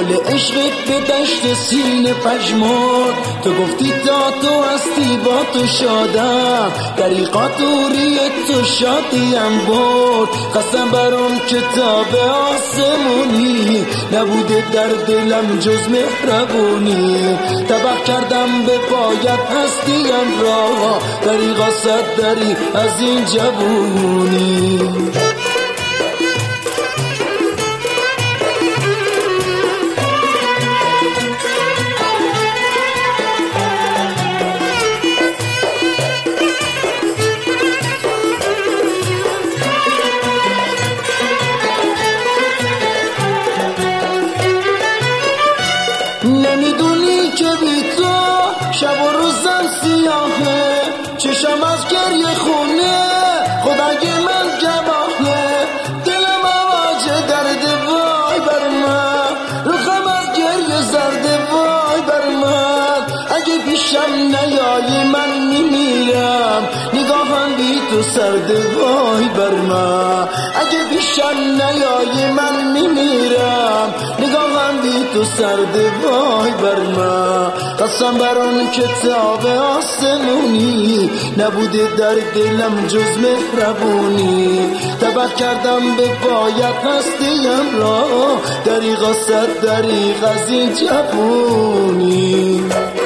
گل عشقت به دشت سینه پژمرد. تو گفتی تا تو هستی با تو شادم، دریغا دوری تو شادیم برد. قسم بر اون کتاب آسمونی، نبوده در دلم جز مهربونی. تباه کردم به پایت هستیم را، دریغا صد دری از این جوونی. نمیدونی که بی تو شب و روزم سیاهه، چشم از گریه خونه خدای من گواهه. دلم آواز درد وای بر من، روخم از گریه زرد وای بر من. اگه پیشم نیایی من میمیرم، نگاهم بی تو سرد وای بر من. اگه پیشم نیایی من میمیرم، نگاهم بی تو سرد وای بر من. قسم بر اون کتاب آسمونی، نبوده در دلم جز مهربونی. تباه کردم به پایت هستیم را، دریغا صد دریغ از این جوونی.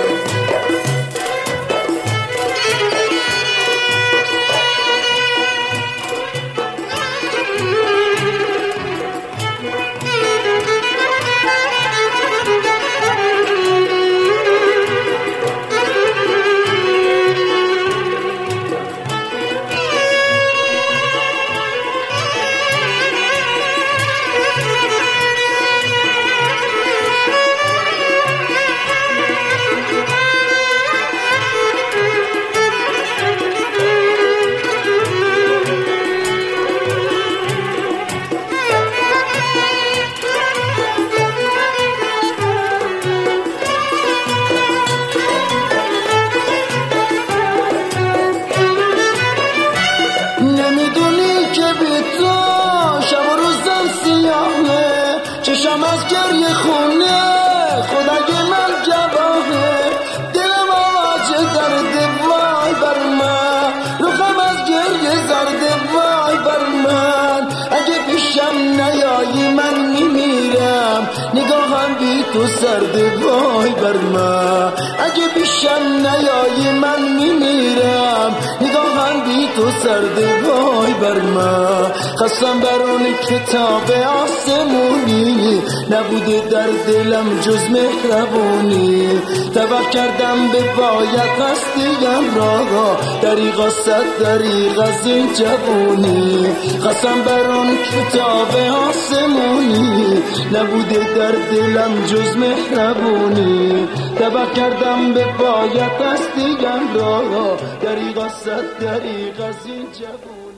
چشم از گریه خونه خدای من گواهه. دلم آواز درد وای بر من، روخم از گریه زرد وای بر من. اگه پیشم نیایی من میمیرم، نگاهم بی تو سرد وای بر من. اگه پیشم نیایی من میمیرم، نگاهم بی تو سرد وای بر من. قسم بر اون کتاب آسمونی، نبوده در دلم جز مهربونی. تباه کردم به پایت هستیم را، دریغا صد دریغ از این جوونی. قسم بر اون کتاب آسمونی، نبوده در دلم جز مهربونی. تباه کردم به پایت هستیم را، دریغا صد دریغ از این جوونی.